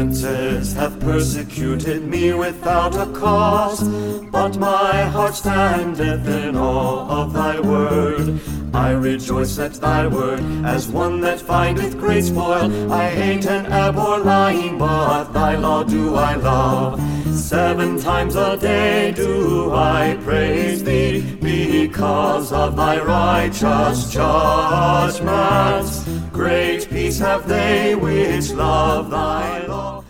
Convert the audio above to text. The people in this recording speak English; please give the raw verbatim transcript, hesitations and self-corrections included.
princes have persecuted me without a cause, but my heart standeth in awe of thy word. I rejoice at thy word as one that findeth great spoil. I hate and abhor lying, but thy law do I love. Seven times a day do I praise thee, because of thy righteous judgments. Great peace have they which love thy law.